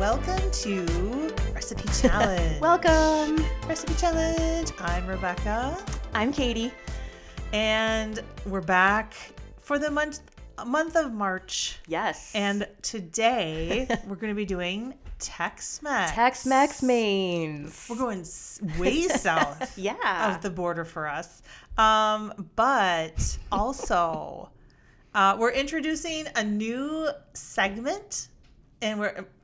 Welcome to Recipe Challenge. Welcome. Recipe Challenge. I'm Rebecca. I'm Katie. And we're back for the month of March. Yes. And today we're going to be doing Tex-Mex. Tex-Mex mains. We're going way south Yeah. of the border for us. But also we're introducing a new segment. And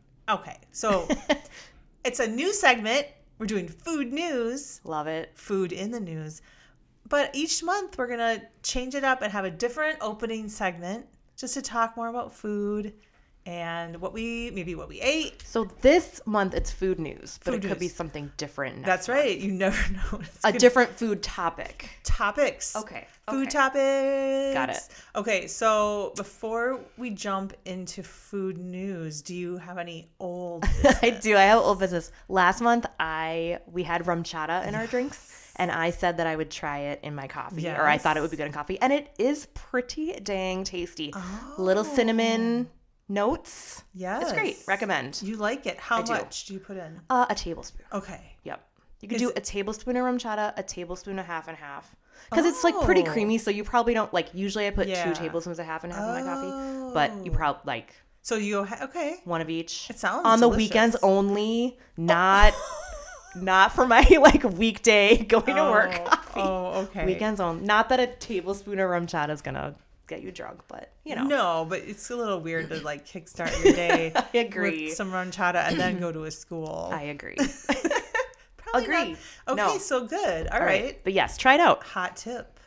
so it's a new segment. We're doing food news. Love it. Food in the news. But each month we're going to change it up and have a different opening segment just to talk more about food and what we ate. So this month it's food news, but Food it could be news. something different next That's month. right. You never know. A different food topic. Topics. Okay. Food topics. Got it. Okay, so before we jump into food news, do you have any old business? I do. I have old business. Last month we had rum chata in our drinks, and I said that I would try it in my coffee, or I Yes. thought it would be good in coffee, and it is pretty dang tasty. Little cinnamon notes. Yes. It's great. Recommend. You like it. How do. much do you put in? A tablespoon. Okay. Yep. You could Is do it- a tablespoon of rum chata, a tablespoon of half and half. Because it's like pretty Oh. creamy, so you probably don't usually I put Yeah. 2 tablespoons of half and half in my coffee. But you probably like So you go, okay. one of each. It sounds on the delicious. weekends only, not for my like weekday going to work coffee. Oh, okay. Weekends only. Not that a tablespoon of rum chata is gonna get you drunk, but you know. No, but it's a little weird to like kickstart your day I agree. with some ranchata and then go to a school. I agree. Probably agree. not. Okay, No. so good. All right. But yes, try it out. Hot tip.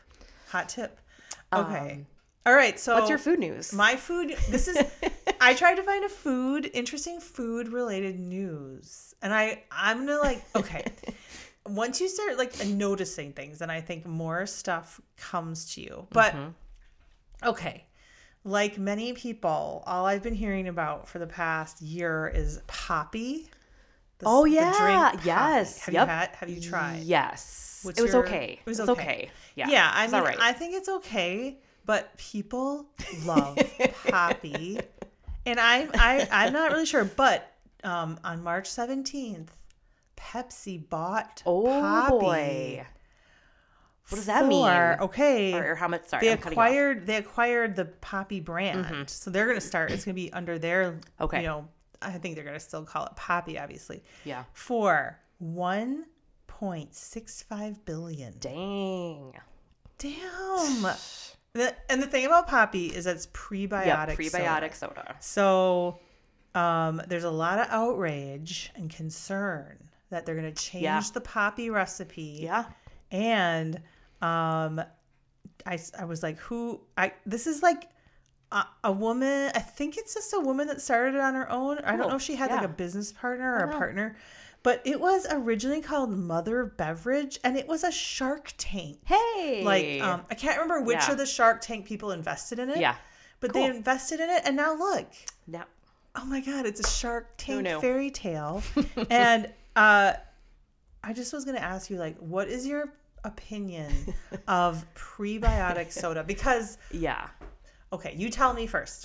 Okay. All right. So What's your food news? My food. This is. I tried to find interesting food related news, and I'm gonna like. Okay. Once you start like noticing things, then I think more stuff comes to you. But okay, like many people, all I've been hearing about for the past year is Poppi. Oh the yeah, drink Poppi. yes. Have Yep. you had? Have you tried? Yes. What's it was your- okay. it was It's okay. okay. Yeah. Yeah, I It's mean, all right. I think it's okay, but people love Poppi, and I'm not really sure. But on March 17th, Pepsi bought Oh Poppi. boy. What does that mean? Okay, Or how much? Sorry, they I'm cutting you off. acquired the Poppi brand, so they're gonna start. It's gonna be under their. Okay. You know, I think they're gonna still call it Poppi, obviously. Yeah. For $1.65 billion. Dang. Damn. And the thing about Poppi is that it's prebiotic. Yeah. Prebiotic soda. So there's a lot of outrage and concern that they're going to change the Poppi recipe. Yeah. And I was like, this is like a woman. I think it's just a woman that started it on her own. I don't know if she had like Yeah. a business partner or a partner. But it was originally called Mother Beverage, and it was a Shark Tank. Hey. Like, I can't remember which Yeah. of the Shark Tank people invested in it. Yeah. But Cool. they invested in it, and now look. Now. Oh my God, it's a Shark Tank knew? fairy tale. And I just was going to ask you, like, what is your opinion of prebiotic soda? Because, Yeah. okay, you tell me first.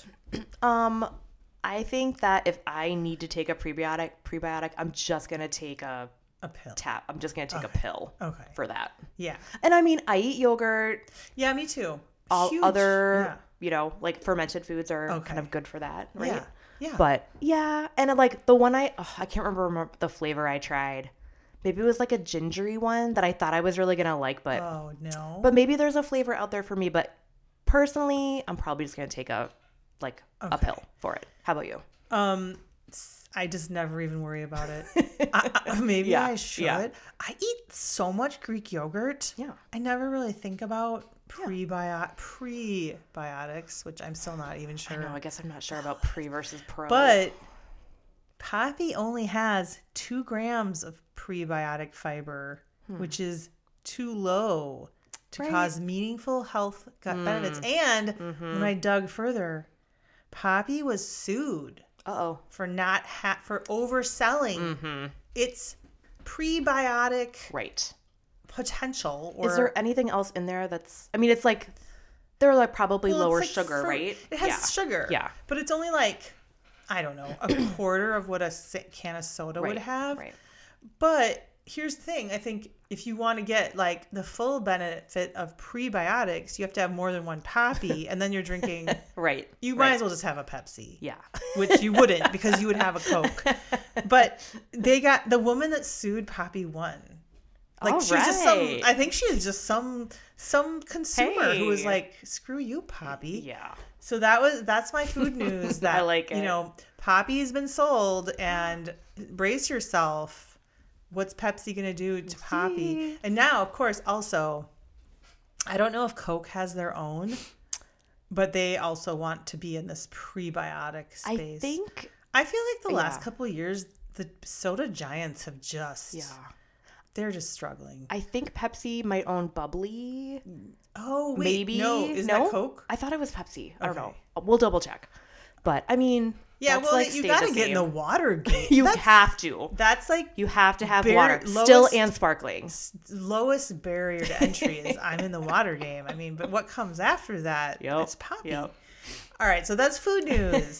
I think that if I need to take a prebiotic, I'm just gonna take a pill. tap. I'm just gonna take a pill. Okay. For that. Yeah. And I mean, I eat yogurt. Yeah, me too. All Huge. other, like fermented foods are Okay. kind of good for that, right? Yeah. Yeah. But yeah, and like the one I can't remember the flavor I tried. Maybe it was like a gingery one that I thought I was really gonna like, but Oh, no. but maybe there's a flavor out there for me. But personally, I'm probably just gonna take a pill for it. How about you? I just never even worry about it. Maybe Yeah, I should. yeah. I eat so much Greek yogurt. Yeah. I never really think about prebiotics, which I'm still not even sure. No, I guess I'm not sure about pre versus pro. But Poppi only has 2 grams of prebiotic fiber, which is too low to Right. cause meaningful health gut benefits. And when I dug further, Poppi was sued for for overselling its prebiotic right. potential. Or, Is there anything else in there that's? I mean, it's like they're like probably well, lower it's like sugar, fruit. right? It has sugar. Yeah. But it's only like I don't know, a quarter of what a can of soda would have. Right. But here's the thing. I think if you want to get like the full benefit of prebiotics, you have to have more than one Poppy, and then you're drinking. Right. You might as well just have a Pepsi. Yeah. Which you wouldn't, because you would have a Coke. But they got the woman that sued Poppy won. Like All she was just some. right. I think she is just some consumer who was Hey. like, "Screw you, Poppy." Yeah. So that's my food news. That I like it. You know, Poppy has been sold, and brace yourself. What's Pepsi gonna do to Poppy? see. And now, of course, also, I don't know if Coke has their own, but they also want to be in this prebiotic space. I feel like the last Yeah. couple of years, the soda giants have just they're just struggling. I think Pepsi might own Bubbly. Oh, wait. Maybe. No, is No? that Coke? I thought it was Pepsi. I don't know. Okay. We'll double check. But I mean, Yeah, that's well, like you stayed got to the get in the same. Watergate. You That's- have to. That's like You have to have Bare- water, lowest- still and sparkling. lowest barrier to entry is I'm in the water game. I mean, but what comes after that? Yep. It's Poppy. Yep. All right, so that's food news.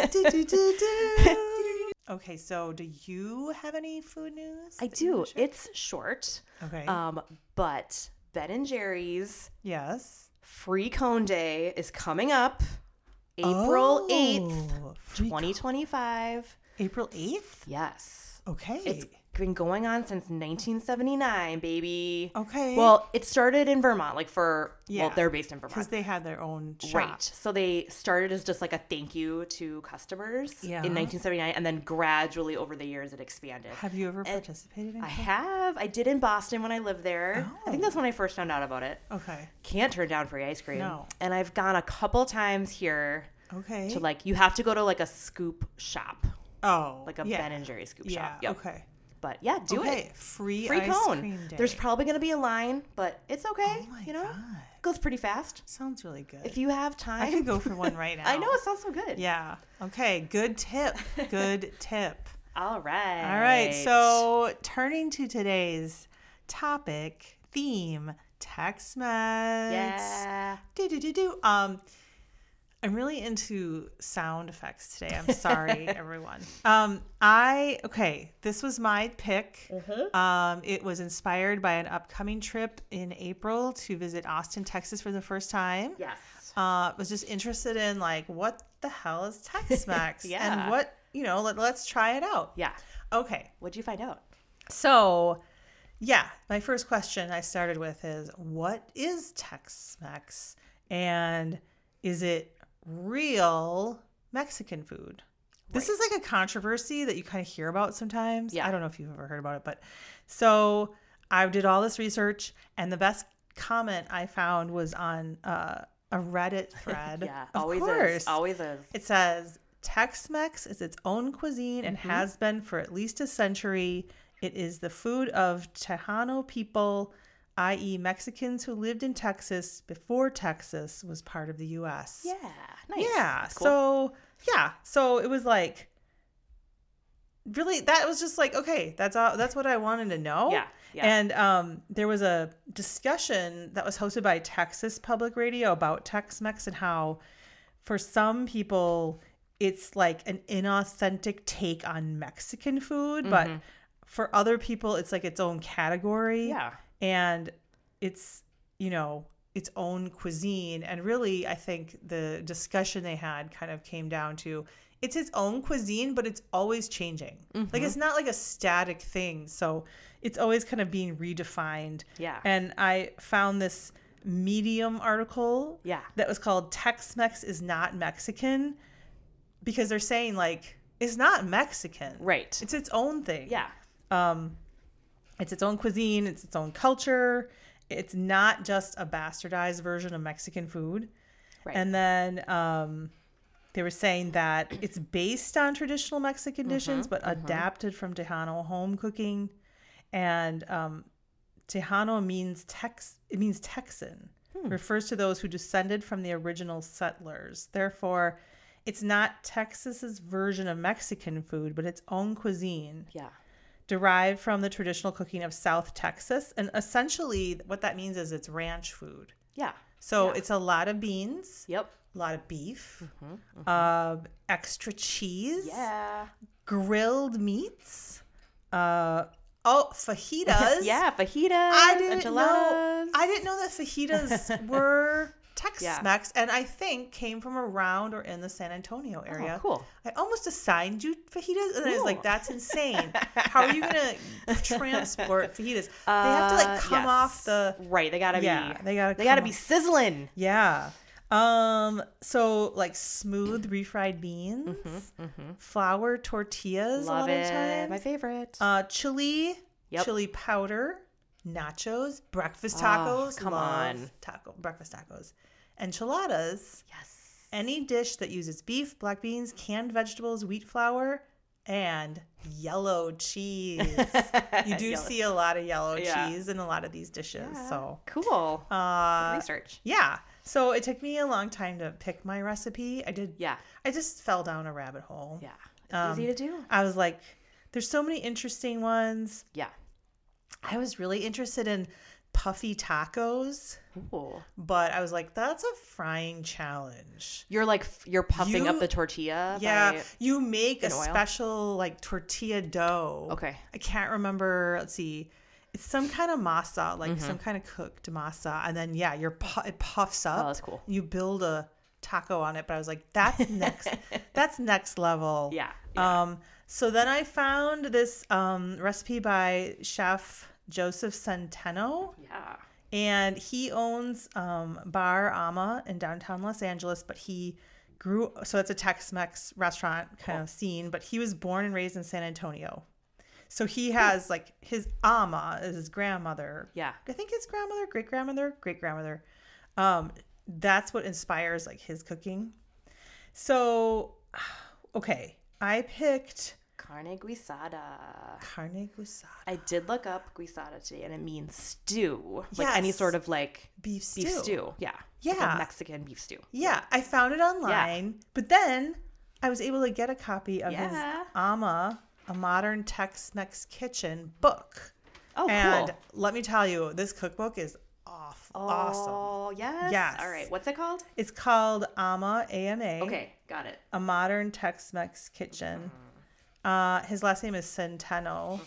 Do. Okay, so do you have any food news? I that you do. wanna share? It's short. Okay. But Ben and Jerry's Yes. Free Cone Day is coming up April 8th, Oh, free 2025. April 8th? Yes. Okay. It's been going on since 1979, baby. okay. Well, it started in Vermont, Yeah. well, they're based in because Vermont. they had their own shop. Right. So they started as just like a thank you to customers Yeah. in 1979, and then gradually over the years it expanded. Have you ever participated in I that? have. I did in Boston when I lived there. I think Oh. that's when I first found out about it. Okay. Can't turn down free ice cream. No. And I've gone a couple times here Okay. to like, you have to go to like a scoop shop, oh, like a yeah. Ben and Jerry's scoop Yeah. shop. Yep. Okay. But yeah, do okay. it. Free Free ice cone. cream day. There's probably going to be a line, but it's okay. Oh my you know, God. goes pretty fast. Sounds really good. If you have time. I could go for one right now. I know, it sounds so good. Yeah. Okay. Good tip. Good tip. All right. All right. So turning to today's topic, theme, Tex-Mex. Yeah. Do. I'm really into sound effects today. I'm sorry, everyone. This was my pick. It was inspired by an upcoming trip in April to visit Austin, Texas for the first time. Yes. Was just interested in like, what the hell is Tex-Mex? Yeah. And what, let's try it out. Yeah. Okay. What'd you find out? So, yeah, my first question I started with is, what is Tex-Mex? And is it real Mexican food? This is like a controversy that you kind of hear about sometimes. Yeah. I don't know if you've ever heard about it, but so I did all this research, and the best comment I found was on a Reddit thread. Yeah. Of Always course. is. Always is. It says Tex-Mex is its own cuisine and Mm-hmm. has been for at least a century. It is the food of Tejano people, i.e. Mexicans who lived in Texas before Texas was part of the U.S. Yeah. Nice. Yeah. That's cool. So it was like, really, that was just like, okay, that's what I wanted to know. Yeah. Yeah. And there was a discussion that was hosted by Texas Public Radio about Tex-Mex and how for some people it's like an inauthentic take on Mexican food, but for other people it's like its own category. Yeah. And it's, its own cuisine. And really, I think the discussion they had kind of came down to it's its own cuisine, but it's always changing. Like, it's not like a static thing. So it's always kind of being redefined. Yeah. And I found this Medium article Yeah. that was called Tex-Mex is not Mexican, because they're saying like, it's not Mexican. Right. It's its own thing. Yeah. It's its own cuisine. It's its own culture. It's not just a bastardized version of Mexican food. Right. And then they were saying that it's based on traditional Mexican dishes, but adapted from Tejano home cooking. And Tejano means Texan. Refers to those who descended from the original settlers. Therefore, it's not Texas's version of Mexican food, but its own cuisine. Yeah. Derived from the traditional cooking of South Texas. And essentially what that means is it's ranch food. Yeah. So Yeah. it's a lot of beans, Yep. a lot of beef, Mm-hmm. extra cheese, Yeah. grilled meats, fajitas. Yeah, fajitas, I didn't enchiladas. know that fajitas were Tex-Mex, and I think came from around or in the San Antonio area. Oh, cool. I almost assigned you fajitas, and I was Cool. like, "That's insane! How are you gonna transport fajitas? They have to like come Yes. off the Right, they gotta yeah. be. They gotta They gotta come be off- sizzling. yeah. So like smooth refried beans, flour tortillas a Love lot it. of times, My favorite. chili, Yep. chili powder, nachos, breakfast tacos. come love on. breakfast tacos, enchiladas. Yes. Any dish that uses beef, black beans, canned vegetables, wheat flour, and yellow cheese. You do see a lot of yellow Yeah. cheese in a lot of these dishes. Yeah. So, Cool. uh, Research. yeah. So it took me a long time to pick my recipe. Yeah. I just fell down a rabbit hole. Yeah. It's easy to do. I was like, there's so many interesting ones. Yeah. I was really interested in puffy tacos, Ooh. but I was like, that's a frying challenge. You're like you're puffing You- up the tortilla. Yeah, by- you make a in oil? special like tortilla dough. Okay. I can't remember. Let's see. It's some kind of masa, like Mm-hmm. some kind of cooked masa, and then yeah, it puffs up. Oh, that's cool. You build a taco on it, but I was like, that's next. That's next level. Yeah. So then I found this recipe by Chef Joseph Centeno. Yeah. And he owns Bar Ama in downtown Los Angeles, but he so it's a Tex-Mex restaurant kind of scene, but he was born and raised in San Antonio. So he has like his Ama is his grandmother. Yeah. I think his grandmother, great-grandmother. That's what inspires like his cooking. So, okay, I picked Carne guisada. carne guisada. I did look up guisada today, and it means stew, like any Yes. sort of like Beef stew. beef stew. Yeah. Like Yeah. a Mexican beef stew. Yeah, I found it online, but then I was able to get a copy of his Yeah. Ama, A Modern Tex-Mex Kitchen book. Oh, And cool. let me tell you, this cookbook is awesome. Oh, yes. Yes. All right. What's it called? It's called Ama, A-M-A, Okay, got it. A Modern Tex-Mex Kitchen. His last name is Centeno,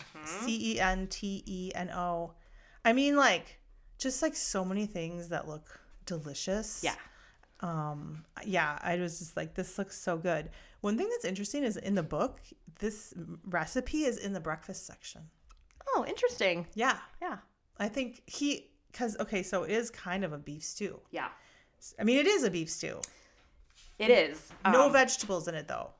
Centeno. I mean, like, just like so many things that look delicious. Yeah. Yeah, I was just like, this looks so good. One thing that's interesting is in the book, this recipe is in the breakfast section. Oh, interesting. Yeah, Yeah. I think so it is kind of a beef stew. Yeah. I mean, it is a beef stew. It is. No vegetables in it though.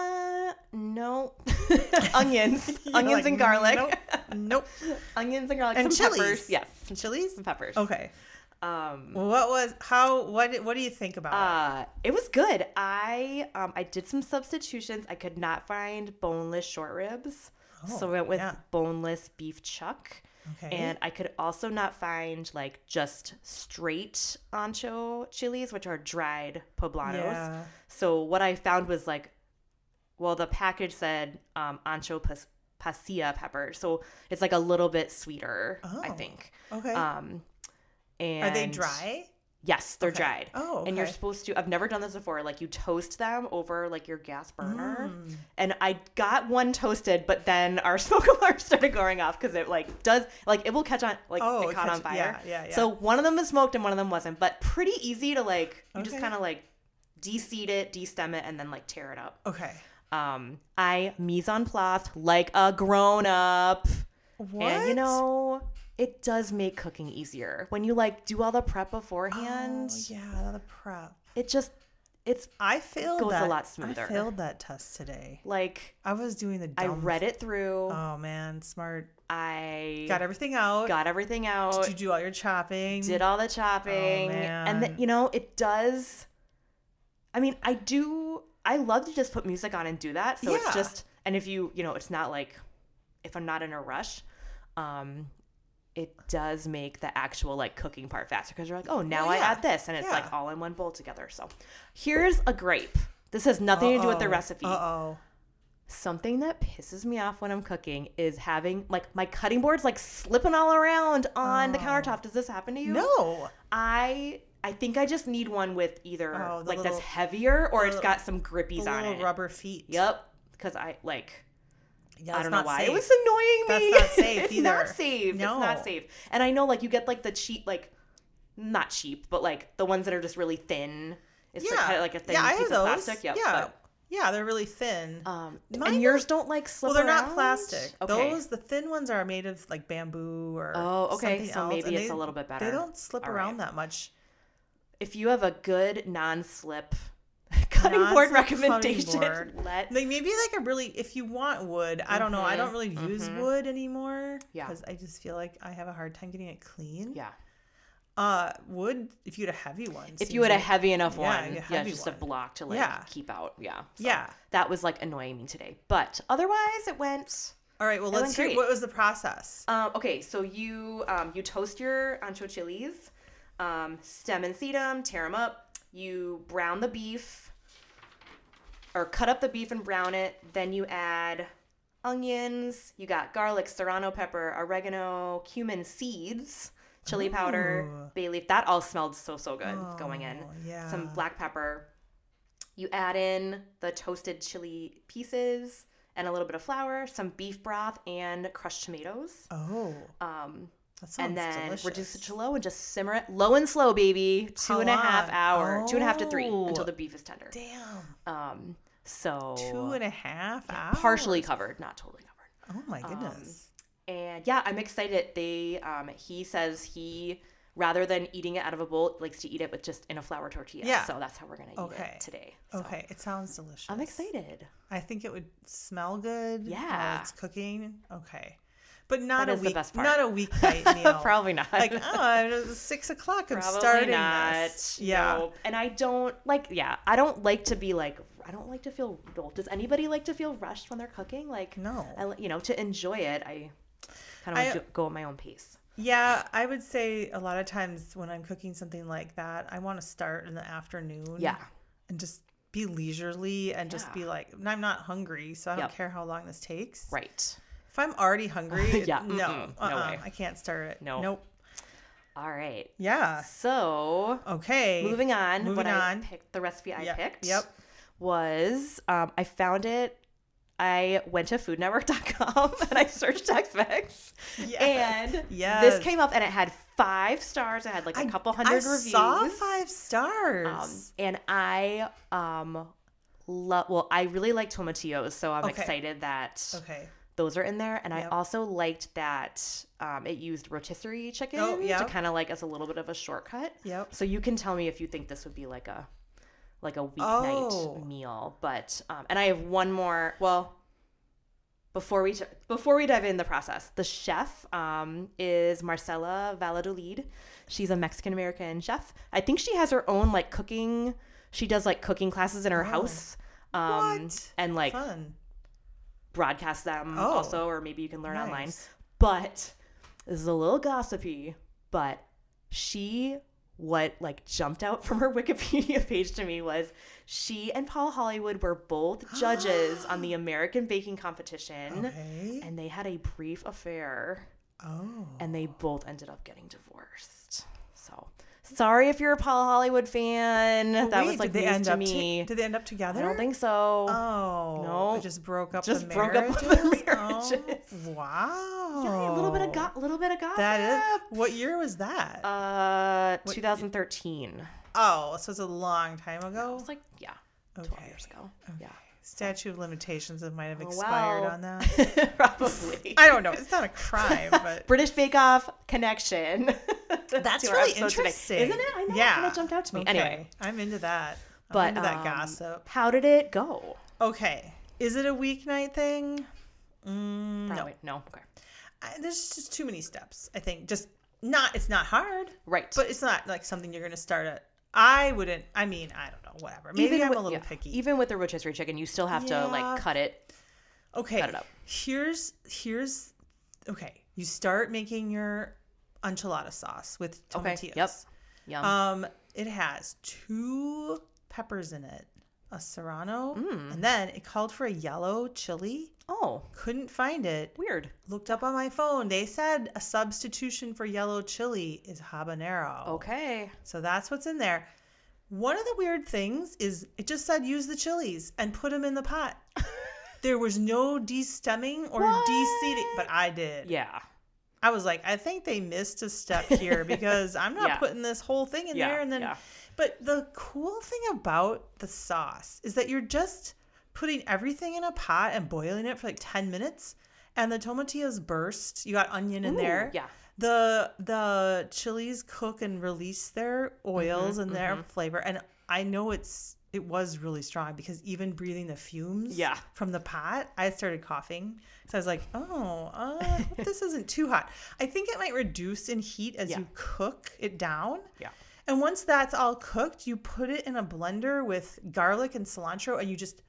No. Onions. You're Onions like, and garlic. Nope. Onions and garlic. And Some chilies. peppers. Yes. Some chilies? Some peppers. Okay. Um, What do you think about it was good. I did some substitutions. I could not find boneless short ribs. So I went with yeah. boneless beef chuck. Okay. And I could also not find like just straight ancho chilies, which are dried poblanos. Yeah. So what I found was like, well, the package said ancho pasilla pepper. So it's like a little bit sweeter, I Oh, think. Okay. And Are they dry? Yes, they're Okay. dried. Oh, And you're okay. supposed to, I've never done this before, like you toast them over like your gas burner. Mm. And I got one toasted, but then our smoke alarm started going off because it like does, like it will catch on, like it caught on fire. Yeah. So one of them is smoked and one of them wasn't, but pretty easy to like, you just Okay. kind of like de-seed it, de-stem it, and then like tear it up. Okay. I mise en place like a grown up. What? And you know, it does make cooking easier when you like do all the prep beforehand. Oh, yeah, the prep. It's I failed goes a that. lot smoother. I failed that test today. like I was doing the I dumb. read it through. Oh man, smart. I Got everything out. got everything out. Did you do all your chopping? Did all the chopping. And man. you know, it does. I mean, I love to just put music on and do that. So it's Yeah. just, and if you know, it's not like, if I'm not in a rush, it does make the actual like cooking part faster because you're like, oh, now Well, yeah. I add this and it's like Yeah. all in one bowl together. So here's a grape. This has nothing to do with the recipe. Uh-oh. Something that pisses me off when I'm cooking is having like my cutting boards like slipping all around on the countertop. Does this happen to you? No. I I think I just need one with either like little, that's heavier or it's little- got some grippies the on little it. rubber feet. Yep. Because I like, Yeah, I it's don't know not why safe. it was annoying me. That's not safe It's either. not safe. No. It's not safe. And I know like you get like the cheap, like not cheap, but like the ones that are just really thin. It's like, kind of like a thin I piece have of those. plastic. Yep, Yeah. Yeah, they're really thin. and yours don't like slip Well, they're around? not plastic. Okay. The thin ones are made of like bamboo or Oh, okay. something So else, maybe and it's a little bit better. They don't slip All around right. that much. If you have a good non-slip cutting board Non-slip cutting recommendation, board. let Like maybe like a really, if you want wood, I don't know. I don't really use wood anymore. Yeah. Because I just feel like I have a hard time getting it clean. yeah. Wood, if you had a heavy one. If seems you had a like- heavy enough Yeah, one, a yeah, heavy just a one. block to like Yeah. keep out. Yeah. So Yeah. that was like annoying me today, but otherwise it went. All right, well, It let's went hear great. what was the process. Okay, so you toast your ancho chilies, stem and seed them, tear them up. You brown the beef, or cut up the beef and brown it. Then you add onions. You got garlic, serrano pepper, oregano, cumin seeds, chili powder, Ooh. bay leaf. That all smelled so good going in. Oh, yeah. Some black pepper. You add in the toasted chili pieces and a little bit of flour, some beef broth, and crushed tomatoes. Oh, that sounds And then delicious. reduce it to low and just simmer it low and slow, baby. How 2.5 long? hours, 2.5 to 3 Oh. until the beef is tender. Damn. So 2.5 hours. partially covered, not totally covered. Oh my goodness. And yeah, I'm excited. He says he, rather than eating it out of a bowl, likes to eat it with just in a flour tortilla. Yeah. So that's how we're gonna eat it today. So Okay, it sounds delicious. I'm excited. I think it would smell good. Yeah. while it's cooking. Okay, but not That a is the week. best part. Not a weeknight meal. Probably not. Like it's 6 o'clock. I'm Probably starting not. this. Yeah. Nope. And I don't like. Yeah, I don't like to be like. I don't like to feel. Does anybody like to feel rushed when they're cooking? Like No. to enjoy it, I kind of want to go at my own pace. Yeah, I would say a lot of times when I'm cooking something like that, I want to start in the afternoon. Yeah. And just be leisurely and just be like, I'm not hungry, so I don't Yep. care how long this takes. Right. If I'm already hungry, Yeah, no way. I can't start it. No. Nope. All right. Yeah. So Okay. moving on. Moving what I on. picked, the recipe I Yep. picked. Yep. Was I found it. I went to foodnetwork.com and I searched Tex-Mex. Yes. And Yes. this came up and it had 5 stars. It had like a couple hundred I reviews. saw 5 stars. And I I really like tomatillos, so I'm Okay. excited that Okay. those are in there. And Yep. I also liked that it used rotisserie chicken Oh, to yep. kind of like as a little bit of a shortcut. Yep. So you can tell me if you think this would be like a weeknight Oh. meal. But and I have one more. Well, before we dive in the process, the chef is Marcela Valladolid. She's a Mexican American chef. I think she has her own like cooking. She does like cooking classes in her house. What? And like Fun. broadcast them Oh. also, or maybe you can learn online. Nice. But this is a little gossipy, but what like jumped out from her Wikipedia page to me was she and Paul Hollywood were both judges on the American Baking Competition, Okay. and they had a brief affair, Oh. and they both ended up getting divorced. So sorry if you're a Paul Hollywood fan. But that wait, was like did they news end to up me. did they end up together? I don't think so. Oh. No. It just broke up Just the broke up marriages? the marriages. Oh, wow. Yeah, a little bit of gossip. That is. What year was that? 2013. Oh, so it's a long time I ago? was like, 12 years ago. Yeah. Statute of limitations might have Oh, expired well. on that. Probably. I don't know. It's not a crime, but British Bake Off connection. that's to our really episode today. interesting. Isn't it? I know. Yeah. It kind of jumped out to me. Okay. Anyway, I'm into that. I'm but into that gossip. how did it go? Okay. Is it a weeknight thing? No. Probably. No. Okay. There's just too many steps. I think it's not hard, Right. but it's not like something you're going to start at. I don't know, whatever. Maybe I'm a little picky. Even with the rotisserie chicken, you still have to Yeah. like cut it. Okay. Cut it up. Here's okay. You start making your enchilada sauce with tomatillos. Yep. Yum. It has 2 peppers in it. a serrano, and then it called for a yellow chili. Oh, Couldn't find it. weird. Looked up on my phone. They said a substitution for yellow chili is habanero. Okay. So that's what's in there. One of the weird things is it just said use the chilies and put them in the pot. There was no de-stemming or de-seeding, but I did. Yeah. I was like, I think they missed a step here because I'm not Yeah. putting this whole thing in there. And then, but the cool thing about the sauce is that you're just putting everything in a pot and boiling it for like 10 minutes, and the tomatillos burst. You got onion in there. Yeah. The chilies cook and release their oils and their flavor. And I know it was really strong because even breathing the fumes from the pot, I started coughing. So I was like, I hope this isn't too hot. I think it might reduce in heat as you cook it down. Yeah. And once that's all cooked, you put it in a blender with garlic and cilantro, and you just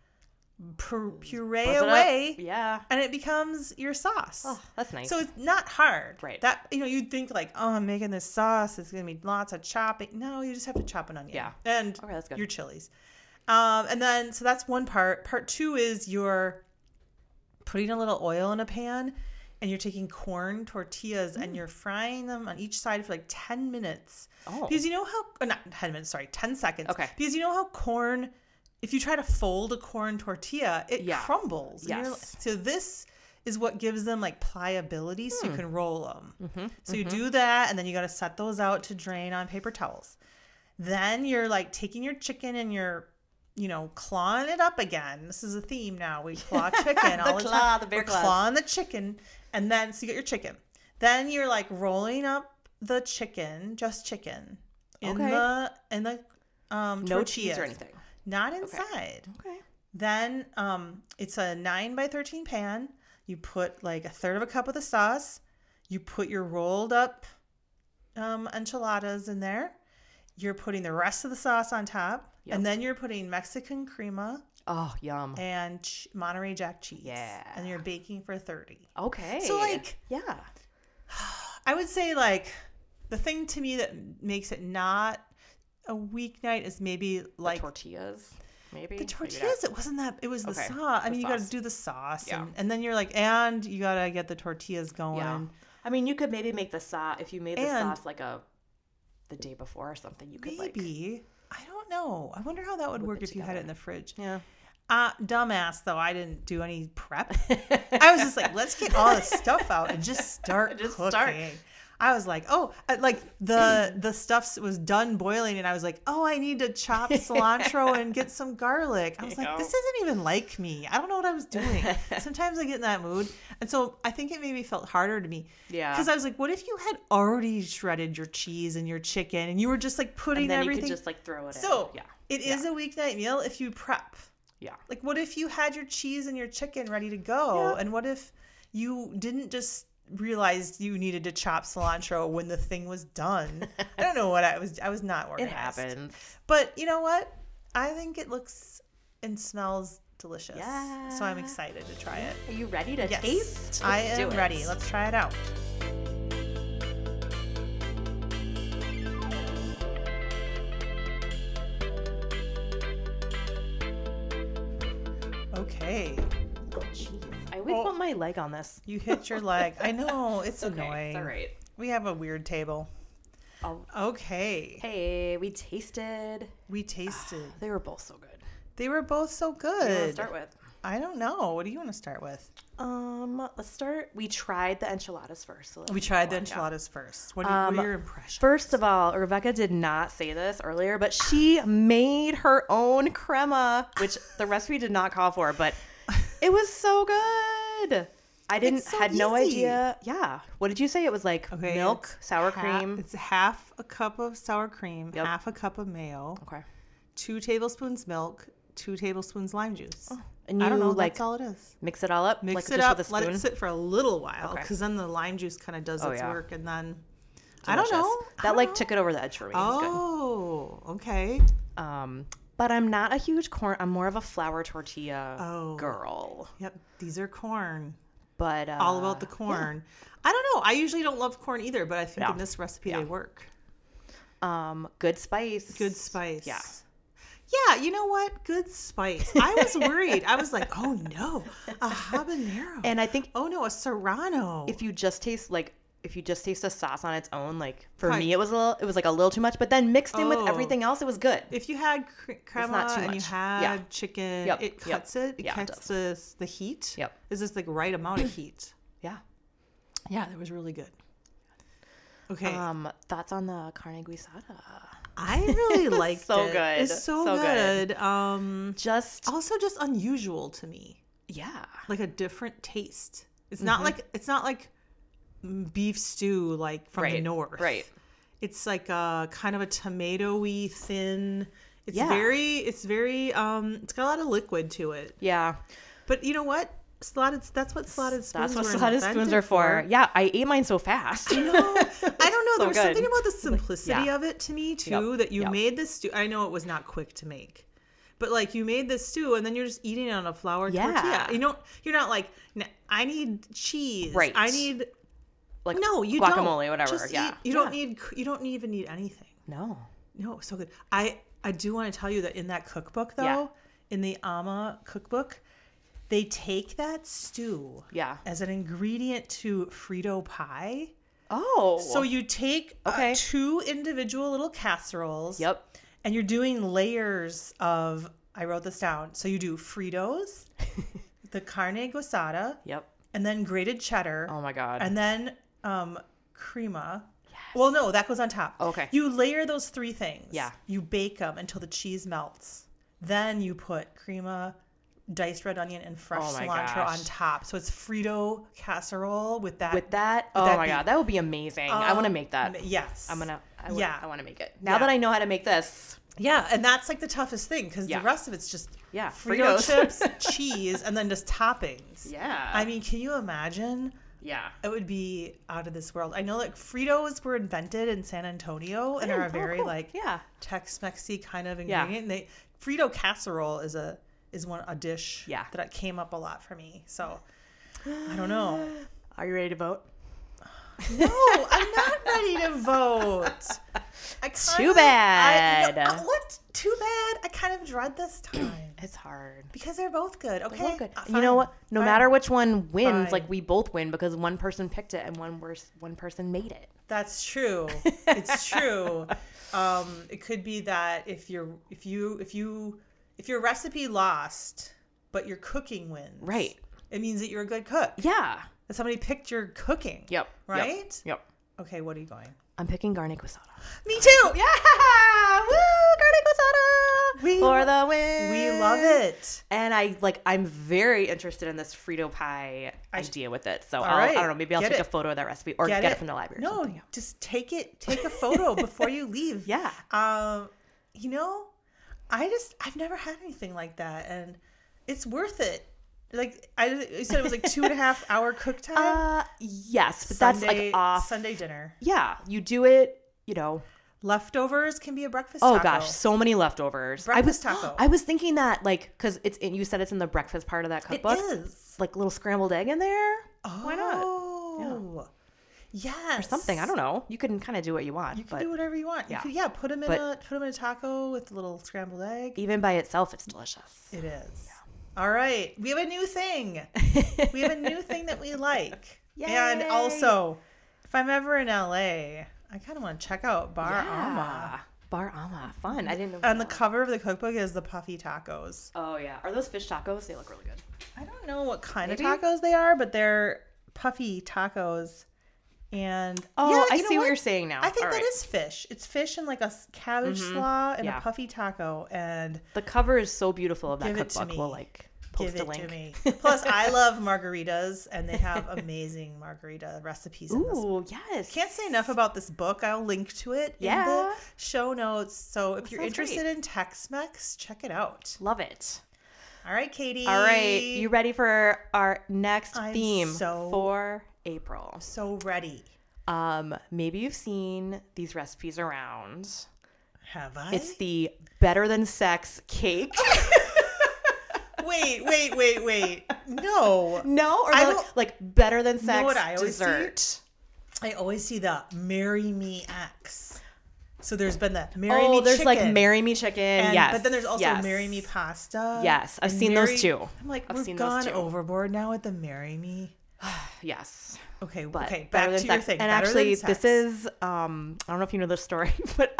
puree away. Yeah. And it becomes your sauce. Oh, that's nice. So it's not hard. Right. That, you'd think like, I'm making this sauce. It's going to be lots of chopping. No, you just have to chop an onion. Yeah. And Okay, that's good. your chilies. And then, so that's one part. Part two is you're putting a little oil in a pan, and you're taking corn tortillas and you're frying them on each side for like 10 minutes. Oh. Because you know how, not 10 minutes, sorry, 10 seconds. Okay. Because you know how corn, if you try to fold a corn tortilla, it crumbles. Yes. So this is what gives them like pliability so you can roll them. So you do that, and then you got to set those out to drain on paper towels. Then you're like taking your chicken and you're, clawing it up again. This is a theme now. We claw chicken all the time. The bear We're claws. clawing the chicken, and then so you got your chicken. Then you're like rolling up the chicken, just chicken, in the No tortillas. cheese or anything. Not inside. Okay. Then it's a 9x13 pan. You put like a third of a cup of the sauce. You put your rolled up enchiladas in there. You're putting the rest of the sauce on top. Yep. And then you're putting Mexican crema Oh, yum. and Monterey Jack cheese. Yeah. And you're baking for 30. Okay. So like, yeah. I would say like the thing to me that makes it not a weeknight is maybe like The tortillas, maybe. the Maybe tortillas. It wasn't that. It was the Okay, sauce. I the mean, you got to sauce. do the sauce, Yeah. and then you're like, and you got to get the tortillas going. Yeah. I mean, you could maybe make the sauce if you made the And- sauce like the day before or something. You could Maybe. I don't know. I wonder how that would Whip work it if you had it together. in the fridge. Yeah. Dumbass though. I didn't do any prep. I was just like, let's get all the stuff out and just start cooking. I was like, like the stuff was done boiling, and I was like, I need to chop cilantro and get some garlic. I was like, this isn't even like me. I don't know what I was doing. Sometimes I get in that mood, and so I think it maybe felt harder to me. Yeah. Because I was like, what if you had already shredded your cheese and your chicken, and you were just like putting And then everything? you could just like throw it in. So Yeah. it is a weeknight meal if you prep. Yeah. Like, what if you had your cheese and your chicken ready to go? Yeah. And what if you didn't just realize you needed to chop cilantro when the thing was done? I don't know what I was not It organized. happens. But you know what? I think it looks and smells delicious. Yeah. So I'm excited to try it. Are you ready to Yes. taste? I Let's am do it. ready. Let's try it out. Okay. Oh, jeez. I always put my leg on this. You hit your leg. I know. It's Okay, annoying. It's all right. We have a weird table. Oh, Okay. hey, we tasted. We tasted. They were both so good. They were both so What do you want to good. start with? I don't know. What do you want to start with? Let's start. We tried the enchiladas first. So let's We tried go the on, yeah. enchiladas first. What are your impressions? First of all, Rebecca did not say this earlier, but she made her own crema, which the recipe did not call for, but it was so good. I It's so had no easy. idea. Yeah. What did you say? It was like milk, it's sour half- cream. It's half a cup of sour cream, Yep. half a cup of mayo, Okay. 2 tablespoons milk, 2 tablespoons lime juice. And you I don't know. like That's all it is. mix it all up, Mix like it just up. with a Let spoon. it sit for a little while, Okay. because then the lime juice kind of does Oh, its yeah. work, and then I don't Delicious. know. I That don't like know. took it over the edge for me. It was Oh, okay. good. But I'm not a huge corn. I'm more of a flour tortilla Oh. girl. Yep, these are corn. But All about the corn. I don't know. I usually don't love corn either, but I think Yeah. in this recipe Yeah. they work. Good spice. Good spice. Yeah. Yeah, you know what? Good spice. I was worried. I was like, oh no, a habanero. And I think oh no, a serrano. if you just taste the sauce on its own, like for Right. me, it was like a little too much. But then mixed in with Oh. everything else, it was good. If you had crema not too and you much. had Yeah. chicken, Yep, it yep. cuts it. It Yeah, it cuts the heat. Yep. Is this the right amount of heat? Yeah. Yeah, that was really good. Okay. Thoughts on the carne guisada? I really liked so it. good. It's so good. good. Just Also just unusual to me. yeah. Like a different taste. It's not like beef stew like from the north. Right. It's like a kind of a tomatoey thin. It's Yeah. it's got a lot of liquid to it. Yeah. But you know what? That's what slotted spoons That's what were slotted spoons invented are for. Yeah, I ate mine so fast. No, I don't know. So There was something good. about the simplicity Yeah. of it to me too. Yep. That you Yep. made this stew. I know it was not quick to make, but like you made this stew and then you're just eating it on a flour tortilla. You're not like I need cheese. Right. I need Like no. You guacamole, don't. whatever. Just Yeah. eat. You don't even need anything. No. No, so good. I do want to tell you that in that cookbook though, Yeah. in the Ama cookbook, they take that stew Yeah. as an ingredient to Frito pie. Oh. So you take Okay. 2 individual little casseroles. Yep. And you're doing layers of, I wrote this down. So you do Fritos, the carne guisada, Yep. and then grated cheddar. Oh my god. And then crema. Well, no, that goes on top. Okay. You layer those 3 things. Yeah. You bake them until the cheese melts. Then you put crema, diced red onion, and fresh Oh my cilantro gosh. on top. So it's Frito casserole with that. With that, oh that my beef. god, that would be amazing. I want to make that. Yes. I Yeah. want to make it. Now Yeah. that I know how to make this. Yeah, and that's like the toughest thing because Yeah. the rest of it's just Yeah, Frito Fritos. chips, cheese, and then just toppings. Yeah. I mean, can you imagine? Yeah. It would be out of this world. I know like Fritos were invented in San Antonio and are a very cool. like Yeah. Tex-Mexy kind of Yeah. ingredient. And Frito casserole is a dish Yeah. that came up a lot for me. So I don't know. Are you ready to vote? No, I'm not ready to vote. Too bad. What? Too bad. I kind of dread this time It's hard. because they're both good. Okay. Well, good. Fine. You know what? No Fine. matter which one wins, Fine. like we both win because one person picked it and one person made it. That's true. It's true. It could be that if your recipe lost, but your cooking wins, Right. It means that you're a good cook. Yeah. That somebody picked your cooking. Yep. Right? Yep. Okay, what are you going? I'm picking garlic guisada. Me too. Yeah! Woo! Garlic guisada for the win. We love it. And I'm very interested in this Frito pie idea with it. So All right. I don't know, maybe I'll Get take it. a photo of that recipe or get it from the library or No, something. just take a photo before you leave. Yeah. You know, I've never had anything like that, and it's worth it. Like you said, it was like 2.5 hour cook time. Yes, but that's like off. Sunday dinner. Yeah, you do it, Leftovers can be a breakfast Oh taco. gosh, so many leftovers. Breakfast taco. I was thinking that because you said it's in the breakfast part of that cookbook. It is. Like little scrambled egg in there. Oh, Why not? Yes. Or something. I don't know. You can kind of do what you want. You can but do whatever you want. Yeah. You could, put them in a taco with a little scrambled egg. even by itself, it's delicious. It is. All right. We have a new thing. We have a new thing that we like. Yay. And also, if I'm ever in LA, I kind of want to check out Bar Ama. Bar Ama. Fun. I didn't know. And the cover of the cookbook is the puffy tacos. Oh yeah. Are those fish tacos? They look really good. I don't know what kind Maybe? of tacos they are, but they're puffy tacos. And Oh, yeah, I see what you're saying now. I think All that right. is fish. It's fish and like a cabbage slaw and Yeah. a puffy taco. And The cover is so beautiful of that Give it to cookbook. me. We'll post give a it link. to me. Plus, I love margaritas, and they have amazing margarita recipes in this. Ooh, yes. Can't say enough about this book. I'll link to it in Yeah. the show notes. So if you're sounds interested great. in Tex-Mex, check it out. Love it. All right, Katie. All right, you ready for our next I'm theme so- for April? So ready. Maybe you've seen these recipes around. Have I? It's the better than sex cake. Wait. No. No, or I the, don't- like better than sex what I always see? dessert. I always see the Marry Me X. So there's been the Marry Me there's chicken. like Marry Me chicken. Yes. But then there's also yes. Marry Me pasta. Yes. I've and seen those too. I'm like, I've we've seen gone those too. overboard now with the Marry Me. Yes. Okay. But okay. better Back than to your sex. thing. And Better actually, than sex. this is I don't know if you know the story, but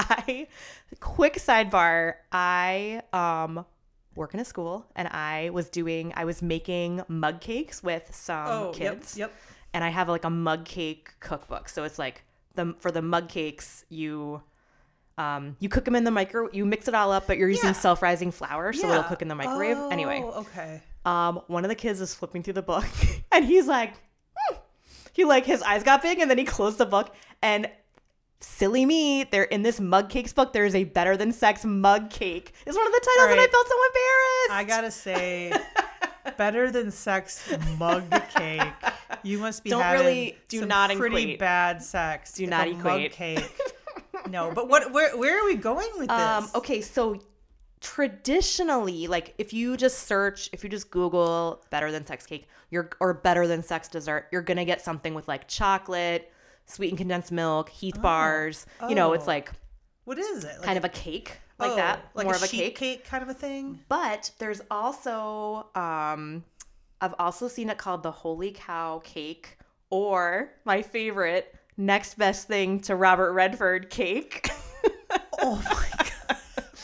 quick sidebar. I work in a school, and I was making mug cakes with some kids. Yep. And I have like a mug cake cookbook. So it's like for the mug cakes, you cook them in the you mix it all up, but you're using self-rising flour, so it'll cook in the microwave. Anyway. Okay. One of the kids is flipping through the book, and he's like, he like his eyes got big, and then he closed the book, and silly me, they're in this mug cakes book. There is a Better Than Sex mug cake. It's one of the titles, and I felt so embarrassed. I gotta say, Better Than Sex mug cake. You must be do some not pretty equate. Bad sex. Do if not a equate. Mug cake. No, but where are we going with this? Okay, so traditionally, like if you just Google Better Than Sex cake, or Better Than Sex dessert, you're gonna get something with like chocolate, sweetened condensed milk, Heath bars. You know, it's like what is it? Like kind of a cake like that, like more a of a sheet cake kind of a thing. But there's also I've also seen it called the Holy Cow cake, or my favorite, next best thing to Robert Redford cake. Oh my god.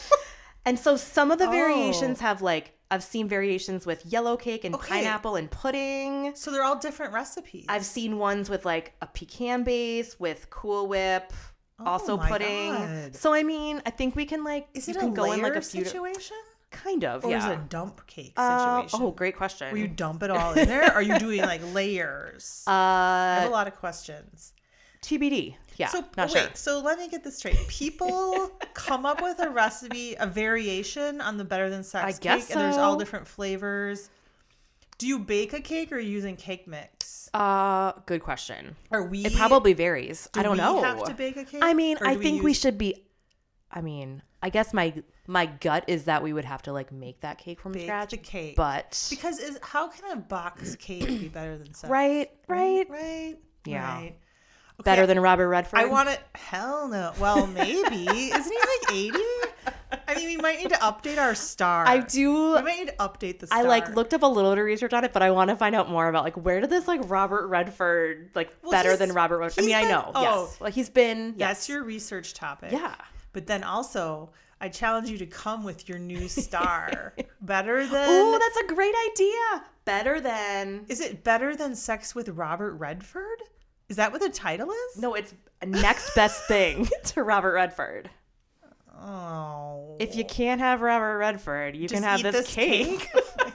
And so some of the variations have like, I've seen variations with yellow cake and pineapple and pudding. So they're all different recipes. I've seen ones with like a pecan base with Cool Whip, also my pudding. God. So I mean, I think we can like, is it you can a go in like layer a few situation? Kind of, Or yeah. is it a dump cake situation? Oh, great question. Where you dump it all in there? Or are you doing like layers? I have a lot of questions. TBD. Yeah, So not wait, sure. so let me get this straight. People come up with a recipe, a variation on the Better Than Sex I guess cake, and there's all so. different flavors. Do you bake a cake or are you using cake mix? Good question. It probably varies. I don't know. Do we have to bake a cake? I mean, Or I do think we use- should be. I mean, I guess my gut is that we would have to like make that cake from bake scratch. the cake. But Because how can a box cake be better than sex? right. Right. Yeah. Okay, Better than Robert Redford. I want it. Hell no. Well, maybe. Isn't he like 80? I mean, we might need to update our star. I do. We might need to update the star. I like looked up a little bit of research on it, but I want to find out more about like where did this like Robert Redford better than Robert Redford? I mean, I know. Yes. Like he's been. That's your research topic. Yeah. But then also, I challenge you to come with your new star. Better than. Oh, that's a great idea. Better than. Is it Better Than Sex with Robert Redford? Is that what the title is? No, it's next best thing to Robert Redford. Oh. If you can't have Robert Redford, you can have this cake.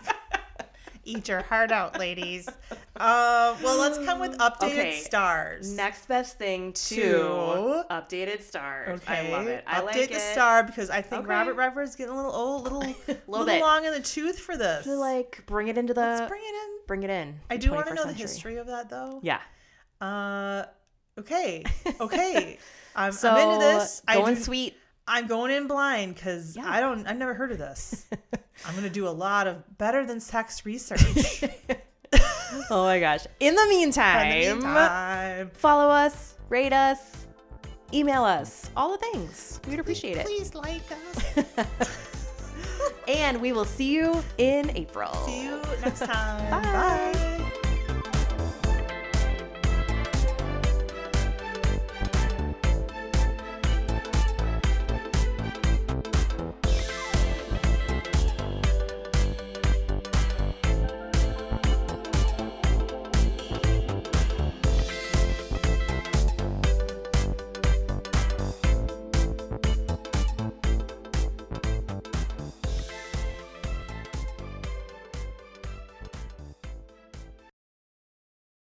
Eat your heart out, ladies. Well, let's come with updated stars. Next best thing to updated stars. Okay. I love it. I Update like the it. star because I think Robert Redford's getting a little old, little bit. long in the tooth for this. To like bring it into the. Let's bring it in. Bring it in. I do want to 21st know the century. history of that, though. Yeah. Okay. I'm So into this. going sweet. I'm going in blind because I've never heard of this. I'm going to do a lot of Better Than Sex research. Oh my gosh. In the meantime, follow us, rate us, email us, all the things. We'd appreciate it. Please like us. And we will see you in April. See you next time. Bye. Bye.